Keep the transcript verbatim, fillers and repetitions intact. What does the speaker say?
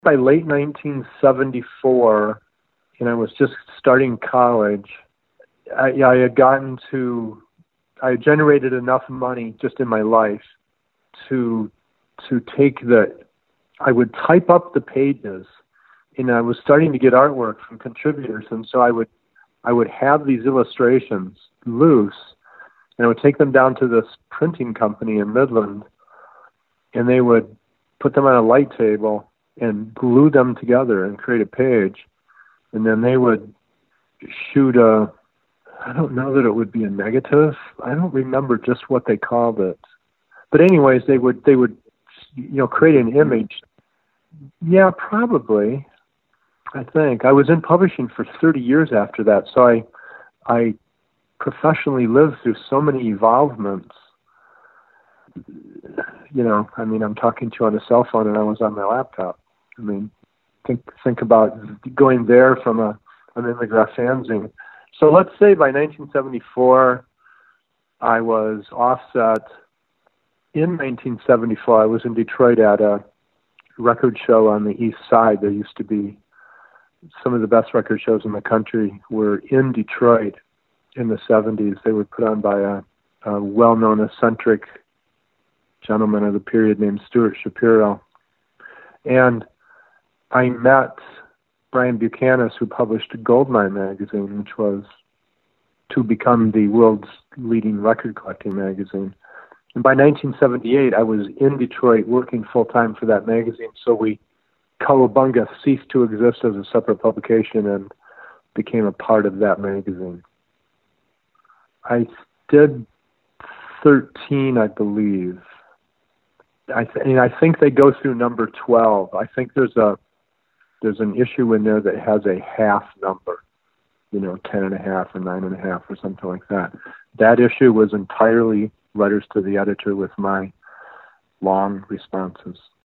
By late nineteen seventy-four, and I was just starting college, I, I had gotten to, I generated enough money just in my life to to take the, I would type up the pages, and I was starting to get artwork from contributors, and so I would I would have these illustrations loose, and I would take them down to this printing company in Midland, and they would put them on a light table and glue them together and create a page. And then they would shoot a, I don't know that it would be a negative. I don't remember just what they called it. But anyways, they would, they would, you know, create an image. Yeah, probably. I think I was in publishing for thirty years after that. So I, I professionally lived through so many evolvements. You know, I mean, I'm talking to you on a cell phone and I was on my laptop. I mean, think think about going there from a an Mimeograph fanzine. So let's say by nineteen seventy-four, I was offset. In nineteen seventy-four, I was in Detroit at a record show on the East Side. There used to be some of the best record shows in the country were in Detroit in the seventies. They were put on by a, a well-known eccentric gentleman of the period named Stuart Shapiro. And I met Brian Buchanan, who published Goldmine magazine, which was to become the world's leading record collecting magazine. And by nineteen seventy-eight, I was in Detroit working full-time for that magazine, so we, Cowabunga ceased to exist as a separate publication and became a part of that magazine. I did thirteen, I believe. I, th- and I think they go through number twelve. I think there's a there's an issue in there that has a half number, you know, ten and a half or nine and a half or something like that. That issue was entirely letters to the editor with my long responses.